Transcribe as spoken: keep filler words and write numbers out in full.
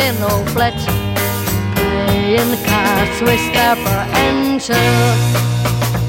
in old flat, playing cards with Pepper and Sir.